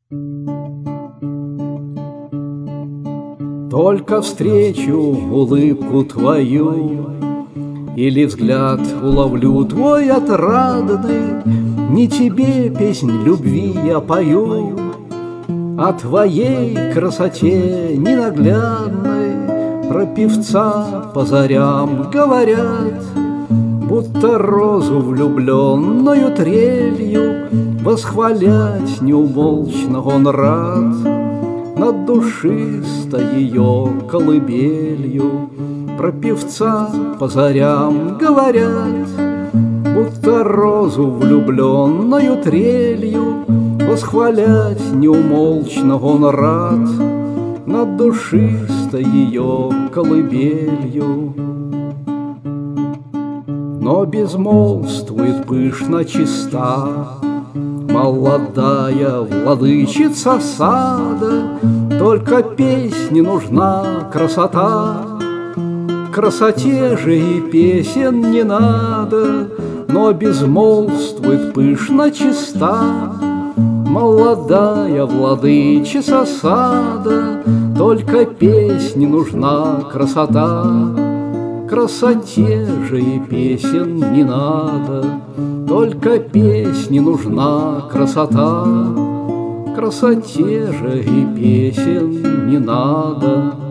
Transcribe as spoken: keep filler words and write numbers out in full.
Только встречу улыбку твою или взгляд уловлю твой отрадный, не тебе песнь любви я пою, о твоей красоте ненаглядной про певца по зарям говорят, будто розу влюбленную трелью восхвалять неумолчно он рад. Над душистой ее колыбелью про певца по зарям говорят, будто розу влюбленную трелью восхвалять неумолчно он рад. Над душистой ее колыбелью. Но безмолвствует пышно чиста молодая владычица сада, только песне нужна красота. Красоте же и песен не надо, но безмолвствует пышно чиста молодая владычица сада, только песни нужна красота. Красоте же и песен не надо, только песни нужна красота. Красоте же и песен не надо.